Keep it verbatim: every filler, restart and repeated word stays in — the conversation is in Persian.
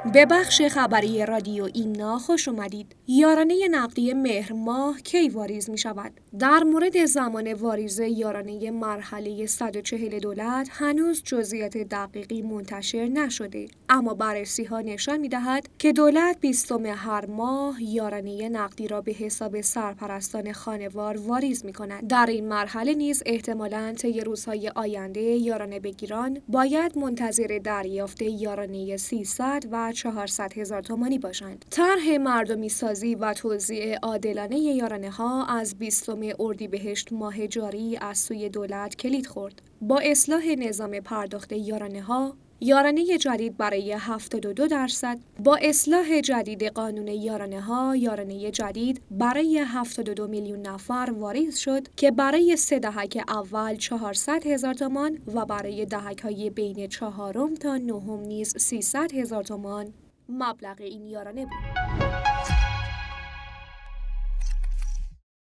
به بخش خبری رادیو ایمنا خوش اومدید. یارانه نقدی مهر ماه کی واریز می شود؟ در مورد زمان واریز یارانه مرحله صد و چهل دولت هنوز جزئیات دقیقی منتشر نشده، اما بررسی ها نشان می دهد که دولت بیستم هر ماه یارانه نقدی را به حساب سرپرستان خانوار واریز می کند. در این مرحله نیز احتمالاً طی روزهای آینده یارانه بگیران باید منتظر دریافت یارانه سیصد و چهارصد هزار تومانی باشند. طرح مردمی سازی و توزیع عادلانه یارانه ها از بیستم اردیبهشت ماه جاری از سوی دولت کلید خورد. با اصلاح نظام پرداخت یارانه ها، یارانه جدید برای هفتاد و دو درصد، با اصلاح جدید قانون یارانه ها، یارانه جدید برای هفتاد و دو میلیون نفر واریز شد که برای سه دهک اول چهارصد هزار تومان و برای دهک‌های بین چهارم تا نهم نیز سیصد هزار تومان مبلغ این یارانه بود.